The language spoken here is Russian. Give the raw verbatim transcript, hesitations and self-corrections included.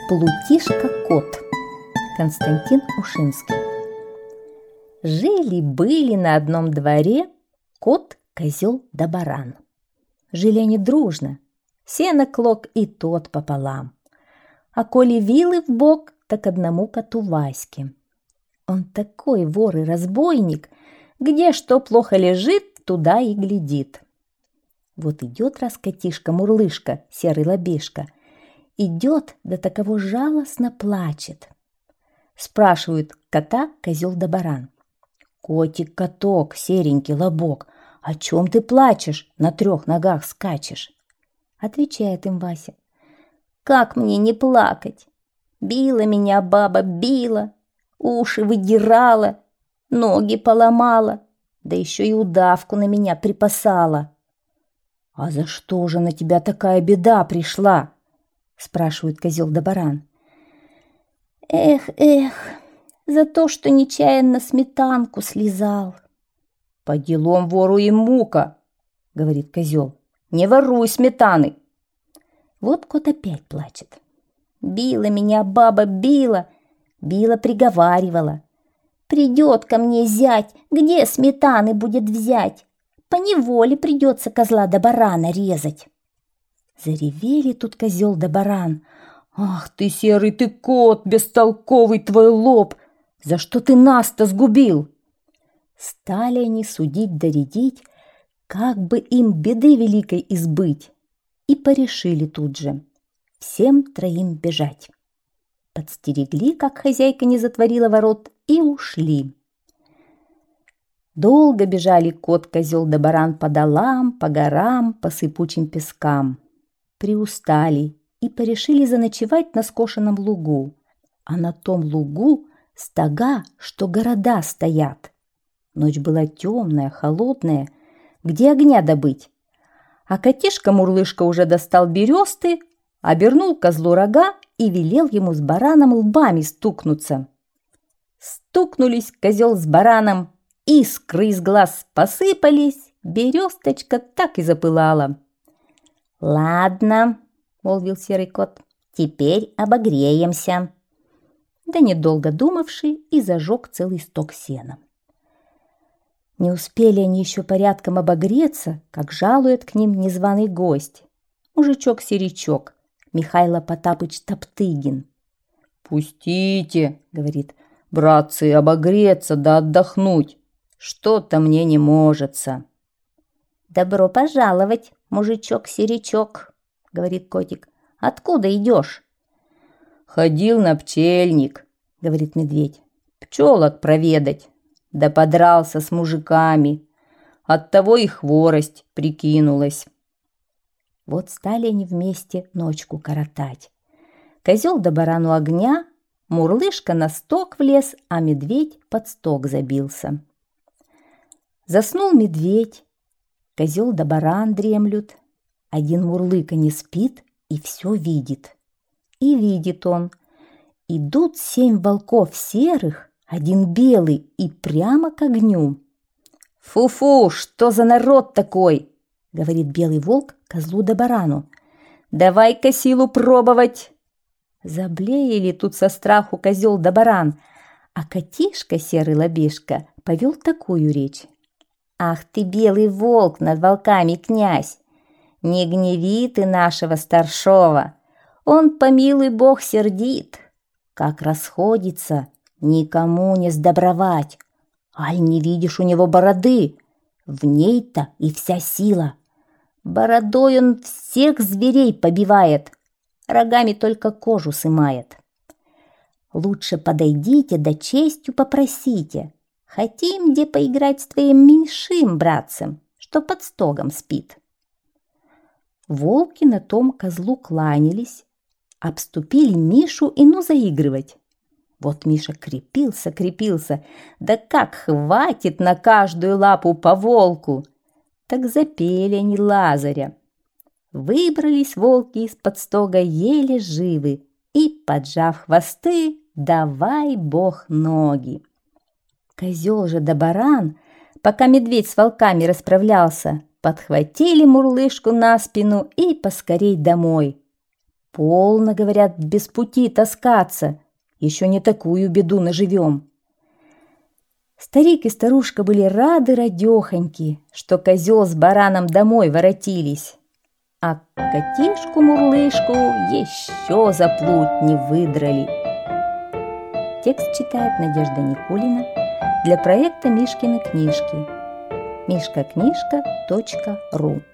Плутишка-кот. Константин Ушинский. Жили-были на одном дворе кот, козел да баран. Жили они дружно, сено клок и тот пополам. А коли вилы в бок, так одному коту Ваське. Он такой вор и разбойник, где что плохо лежит, туда и глядит. Вот идет раз котишка-мурлышка, серый лобешка, идет, да таково жалостно плачет. Спрашивают кота козел да баран: «Котик-каток, серенький лобок, о чем ты плачешь, на трех ногах скачешь?» Отвечает им Вася: «Как мне не плакать? Била меня баба, била, уши выдирала, ноги поломала, да еще и удавку на меня припасала». «А за что же на тебя такая беда пришла?» спрашивает козел да баран. «Эх, эх, за то, что нечаянно сметанку слезал». «По делам вору и мука», — говорит козел, — «не воруй сметаны». Вот кот опять плачет. «Била меня баба, била, била приговаривала. Придет ко мне зять, где сметаны будет взять? Поневоле придется козла да барана резать». Заревели тут козел да баран. «Ах ты, серый ты кот, бестолковый твой лоб! За что ты нас-то сгубил?» Стали они судить да рядить, как бы им беды великой избыть, и порешили тут же всем троим бежать. Подстерегли, как хозяйка не затворила ворот, и ушли. Долго бежали кот, козел да баран по долам, по горам, по сыпучим пескам. Приустали и порешили заночевать на скошенном лугу, а на том лугу стога, что города стоят. Ночь была темная, холодная, где огня добыть? А котишка-мурлышка уже достал бересты, обернул козлу рога и велел ему с бараном лбами стукнуться. Стукнулись козел с бараном, искры из глаз посыпались, бересточка так и запылала. «Ладно», — молвил серый кот, — «теперь обогреемся». Да недолго думавший и зажег целый сток сена. Не успели они еще порядком обогреться, как жалует к ним незваный гость, мужичок-серичок, Михайло Потапыч Топтыгин. «Пустите, — говорит, — братцы, обогреться да отдохнуть, что-то мне не можется». «Добро пожаловать, мужичок-серичок, — говорит котик, — откуда идешь?» «Ходил на пчельник, — говорит медведь, — пчелок проведать, да подрался с мужиками, оттого и хворость прикинулась». Вот стали они вместе ночку коротать. Козел да баран у огня, мурлышка на сток влез, а медведь под сток забился. Заснул медведь, козел да баран дремлют, один мурлыка не спит и все видит. И видит он: идут семь волков серых, один белый, и прямо к огню. «Фу-фу, что за народ такой!» — говорит белый волк козлу да барану. «Давай-ка силу пробовать!» Заблеяли тут со страху козел да баран, а котишка серый лобешка повел такую речь: «Ах ты, белый волк, над волками князь! Не гневи ты нашего старшова, он, помилуй бог, сердит. Как расходится, никому не сдобровать. Аль не видишь у него бороды? В ней-то и вся сила. Бородой он всех зверей побивает, рогами только кожу сымает. Лучше подойдите да честью попросите. Хотим где поиграть с твоим меньшим братцем, что под стогом спит». Волки на том козлу кланялись, обступили Мишу и ну заигрывать. Вот Миша крепился, крепился, да как хватит на каждую лапу по волку. Так запели они Лазаря. Выбрались волки из-под стога еле живы и, поджав хвосты, давай бог ноги. Козел же да баран, пока медведь с волками расправлялся, подхватили мурлышку на спину и поскорей домой. Полно, говорят, без пути таскаться, еще не такую беду наживем. Старик и старушка были рады радехоньки, что козел с бараном домой воротились, а котишку-мурлышку еще за плут не выдрали. Текст читает Надежда Никулина для проекта Мишкины книжки. мишкакнижка точка ру